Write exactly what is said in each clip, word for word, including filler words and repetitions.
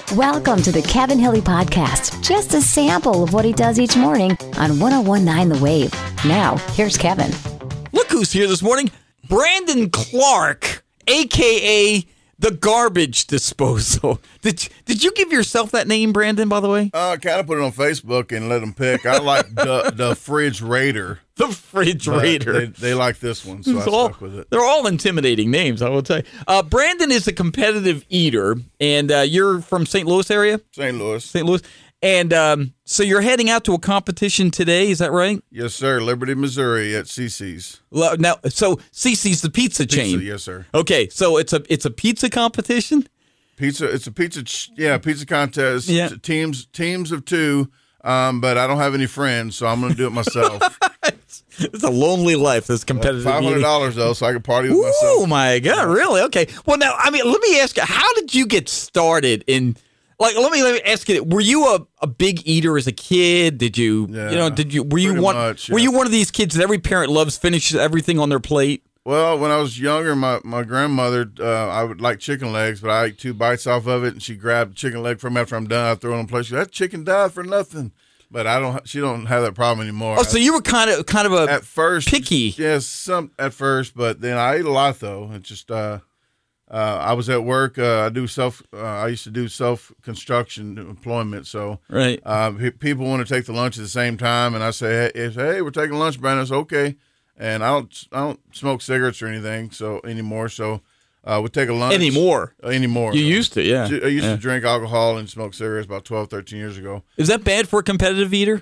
Welcome to the Kevin Hilly Podcast. Just a sample of what he does each morning on one oh one point nine The Wave. Now, here's Kevin. Look who's here this morning. Brandon Clark, a k a the Garbage Disposal. Did did you give yourself that name, Brandon, by the way? Uh, I kind of put it on Facebook and let them pick. I like the, the Fridge Raider. The Fridge Raider. They, they like this one, so It's I all, stuck with it. They're all intimidating names, I will tell you. Uh, Brandon is a competitive eater, and uh, you're from Saint Louis area? Saint Louis. Saint Louis. And um, so you're heading out to a competition today, is that right? Yes, sir. Liberty, Missouri at C C's. Well, now, so C C's the pizza, Pizza, chain. yes, sir. Okay, so it's a it's a pizza competition? Pizza. It's a pizza. ch- Yeah, pizza contest. Yeah. Teams. Teams of two. Um, but I don't have any friends, so I'm going to do it myself. It's a lonely life, this competitive Five hundred eating. dollars though, so I can party with Oh myself. my God! Really? Okay. Well, now I mean, let me ask you: how did you get started in? Like, let me let me ask you: were you a, a big eater as a kid? Did you, Yeah, you know, did you were you pretty one much, were yeah. you one of these kids that every parent loves, finishes everything on their plate? Well, when I was younger, my, my grandmother, uh, I would like chicken legs, but I ate two bites off of it, and she grabbed a chicken leg from me after I'm done. I throw it on the plate. She said, that chicken died for nothing. But I don't. She don't have that problem anymore. Oh, so you were kind of kind of a at first picky. Yes, some at first, but then I ate a lot though. It just uh, uh, I was at work. Uh, I do self. Uh, I used to do self construction employment. So right. uh, pe- people want to take the lunch at the same time, and I say, hey, hey we're taking lunch, Brandon. I say, okay. And I don't. I don't smoke cigarettes or anything so anymore. So uh, we take a lunch Anymore. Uh, anymore. You used to, yeah. I used Yeah. to drink alcohol and smoke cigarettes about twelve, thirteen years ago. Is that bad for a competitive eater?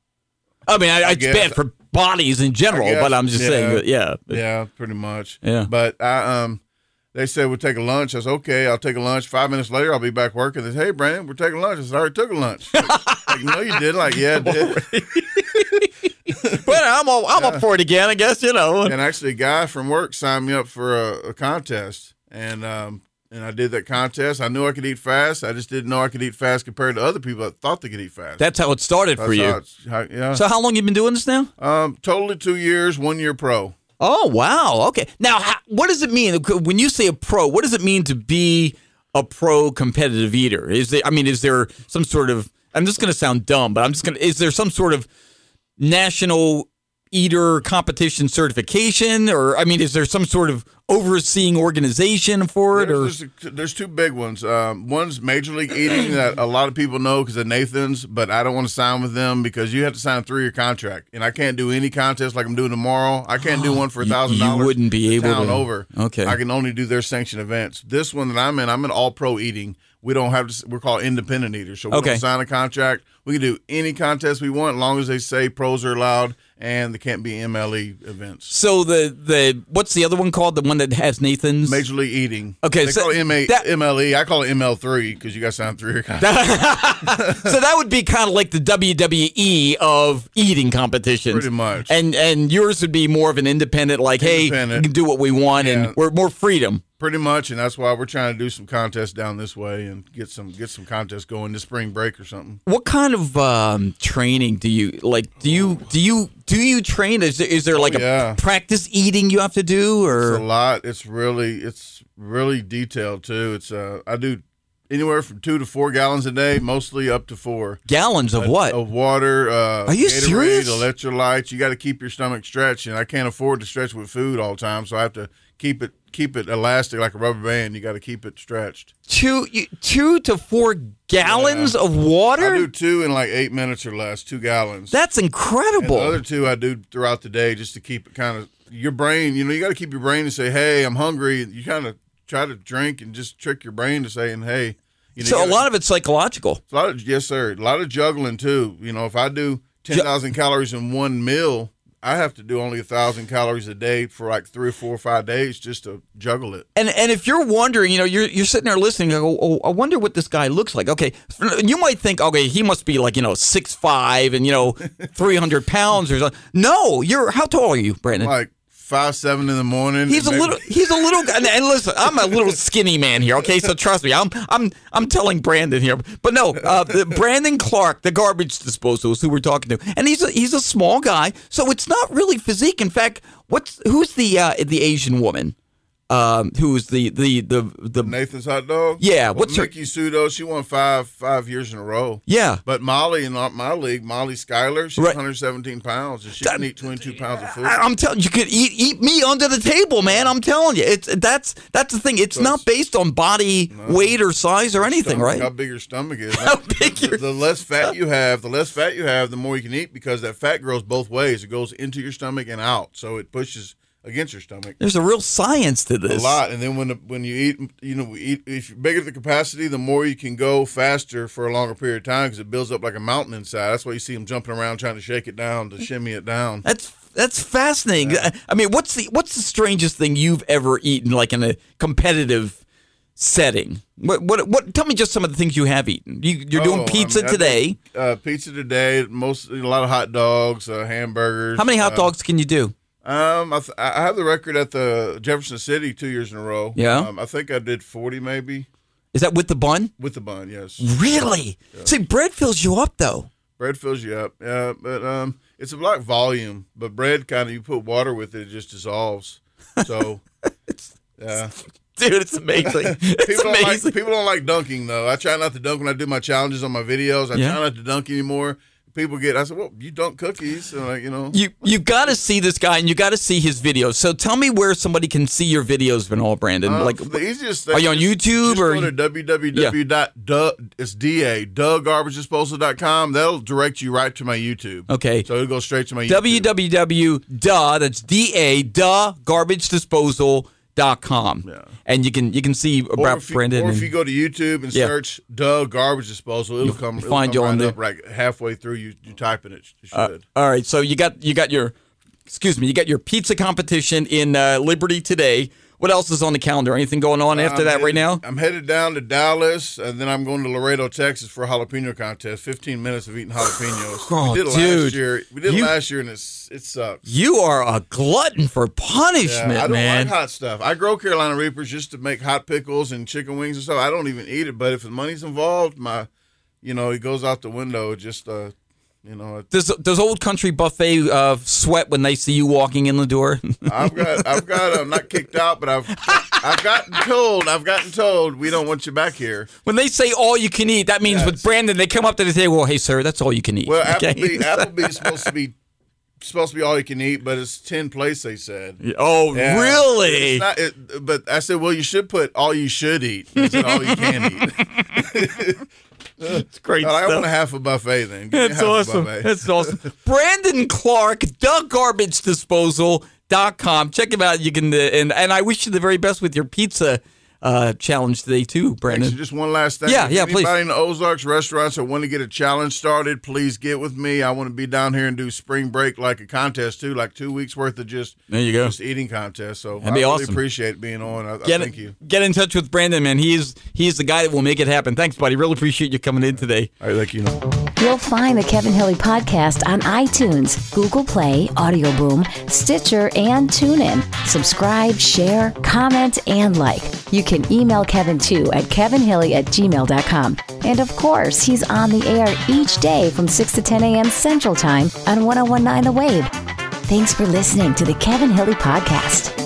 I mean, I, I it's guess. bad for bodies in general, I guess, but I'm just yeah. saying that, yeah. Yeah, pretty much. Yeah. But I um, they said we'll take a lunch. I said okay, I'll take a lunch. Five minutes later, I'll be back working. They said, hey, Brandon, we're taking lunch. I said I already took a lunch. Like, no, you did. Like, yeah, I did. But I'm all, I'm up for it again, I guess, you know. And actually, a guy from work signed me up for a, a contest, and um, and I did that contest. I knew I could eat fast. I just didn't know I could eat fast compared to other people that thought they could eat fast. That's how it started for That's you. how it's- how- yeah. So how long you been doing this now? um, totally two years, one year pro. Oh, wow. Okay. Now, how, what does it mean when you say a pro? What does it mean to be a pro competitive eater? Is there, I mean, is there some sort of, I'm just going to sound dumb, but I'm just going to, is there some sort of national eater competition certification? Or, I mean, is there some sort of overseeing organization for it? Or There's, there's, there's two big ones. Um, one's Major League Eating that a lot of people know because of Nathan's, but I don't want to sign with them because you have to sign a three-year contract, and I can't do any contest like I'm doing tomorrow. I can't do one for a thousand dollars. You wouldn't be able town to. over. Okay. I can only do their sanctioned events. This one that I'm in, I'm in all-pro eating. We don't have to. We're called independent eaters, so we Okay. don't sign a contract. We can do any contest we want as long as they say pros are allowed and there can't be M L E events. so the, the, what's the other one called? The one that has Nathan's? Major League Eating. Okay, they so call it M A that- M L E. I call it M L three because you got to sign three-year contract. So that would be kind of like the W W E of eating competitions. Pretty much. And and yours would be more of an independent, like, hey, Independent. we can do what we want, Yeah. and we're more freedom. Pretty much, and that's why we're trying to do some contests down this way and get some get some contests going this spring break or something. What kind of um, training do you like? Do you do you do you train? Is there, is there like yeah. a practice eating you have to do, It's a or lot. It's really it's really detailed too. It's uh I do anywhere from two to four gallons a day, mostly up to four. gallons of what? Of water. Uh, Are you Gatorade, serious? Electrolytes. You got to keep your stomach stretched, and I can't afford to stretch with food all the time, so I have to keep it keep it elastic like a rubber band. You got to keep it stretched. Two you, two to four gallons Yeah. of water. I do two in like eight minutes or less, two gallons. That's And incredible. the other two I do throughout the day just to keep it kind of your brain. You know, you got to keep your brain to say, "Hey, I'm hungry." You kind of try to drink and just trick your brain to saying, "Hey." You know, so you a gotta- lot of it's psychological. a lot of yes, sir. A lot of juggling too. You know, if I do ten thousand calories in one meal, I have to do only a thousand calories a day for like three or four or five days just to juggle it. And and if you're wondering, you know, you're you're sitting there listening, you go, oh, I wonder what this guy looks like. Okay, you might think, okay, he must be like, you know, six five and, you know, three hundred pounds or something. No, you're, how tall are you, Brandon? Like five seven in the morning. He's a and maybe- little. He's a little guy. And, and listen, I'm a little skinny man here. Okay, so trust me, I'm I'm I'm telling Brandon here. But no, uh, the, Brandon Clark, the garbage disposal, is who we're talking to, and he's a, he's a small guy, so it's not really physique. In fact, what's who's the uh, the Asian woman? um, who was the the the the Nathan's Hot Dog. Yeah, well, what's her? Mickey Sudo. She won five five years in a row. Yeah, but Molly in my league, Molly Schuyler, she's right. one hundred seventeen pounds, and she that, can eat twenty-two pounds of food. I, I'm telling you, you could eat eat me under the table, man. I'm telling you, it's that's that's the thing. It's so not it's, based on body no, weight or size or anything, stomach, right? How big your stomach is. How big the, your the less fat you have, the less fat you have, the more you can eat because that fat goes both ways. It goes into your stomach and out, so it pushes against your stomach. There's a real science to this. A lot, and then when the, when you eat, you know, we eat. If you're bigger the capacity, the more you can go faster for a longer period of time because it builds up like a mountain inside. That's why you see them jumping around trying to shake it down, to shimmy it down. That's that's fascinating. Yeah. I mean, what's the what's the strangest thing you've ever eaten, like in a competitive setting? What what what? Tell me just some of the things you have eaten. You, you're oh, doing pizza I mean, today. Did, uh, pizza today. Most a lot of hot dogs, uh, hamburgers. How many hot uh, dogs can you do? Um, I, th- I have the record at the Jefferson City two years in a row. Yeah, um, I think I did forty maybe. Is that with the bun? With the bun, yes. Really? Yeah. See, bread fills you up though. Bread fills you up, yeah. But um, it's a lot of volume. But bread kind of you put water with it, it just dissolves. So, yeah. Dude, it's amazing. It's people amazing. Don't like, people don't like dunking though. I try not to dunk when I do my challenges on my videos. I yeah. try not to dunk anymore. People get, I said, well, you dunk cookies, and like, you know. You you got to see this guy, and you got to see his videos. So tell me where somebody can see your videos, Vinal Brandon. Uh, like the easiest thing. Are you on just, YouTube just or? Go to w w w dot it's da Doug Garbage Disposal dot com. That'll direct you right to my YouTube. Okay. So it'll go straight to my YouTube. w w w dot that's D A duh Garbage Disposal dot com. Yeah. And you can you can see about you, Brandon. Or if and, you go to YouTube and yeah. search Doug Garbage Disposal, it'll you come. It'll find come you on right there. Up, right halfway through, you you type in it. You should. Uh, all right. So you got you got your, excuse me, you got your pizza competition in uh, Liberty today. What else is on the calendar? Anything going on after I'm that headed, right now? I'm headed down to Dallas, and then I'm going to Laredo, Texas for a jalapeno contest. Fifteen minutes of eating jalapenos. Oh, we did it dude. last year. We did it you, last year, and it's, it sucks. You are a glutton for punishment, yeah, I don't man. like hot stuff. I grow Carolina Reapers just to make hot pickles and chicken wings and stuff. I don't even eat it, but if the money's involved, my, you know, it goes out the window. Just, uh, you know. It, does does Old Country Buffet uh, sweat when they see you walking in the door? I've got, I've got, I'm not kicked out, but I've, I've gotten told, I've gotten told we don't want you back here. When they say all you can eat, that means yes. with Brandon, they come up to the table. Well, hey, sir, that's all you can eat. Well, okay? Applebee, Applebee's supposed to be supposed to be all you can eat, but it's ten plates. They said. Oh, yeah. Really? It's not, it, but I said, well, you should put all you should eat. Instead of all you can eat. It's great. I stuff. want a half a buffet then. That's awesome. That's awesome. Brandon Clark, Doug Garbage Disposal dot com. Check him out. You can uh, and and I wish you the very best with your pizza uh, challenge today too, Brandon. Actually, just one last thing. Yeah, if yeah, anybody please. in the Ozarks restaurants that want to get a challenge started, please get with me. I want to be down here and do spring break like a contest too, like two weeks worth of just there you go, just eating contest. So That'd I be really awesome. appreciate being on. I, get I thank it, you. Get in touch with Brandon, man. He's he's the guy that will make it happen. Thanks, buddy. Really appreciate you coming in today. All right, thank you. You'll find the Kevin Hilly Podcast on iTunes, Google Play, Audio Boom, Stitcher, and TuneIn. Subscribe, share, comment, and like. You can email Kevin too at kevin hilly at gmail dot com. And of course, he's on the air each day from six to ten a.m. Central Time on ten nineteen The Wave. Thanks for listening to the Kevin Hilly Podcast.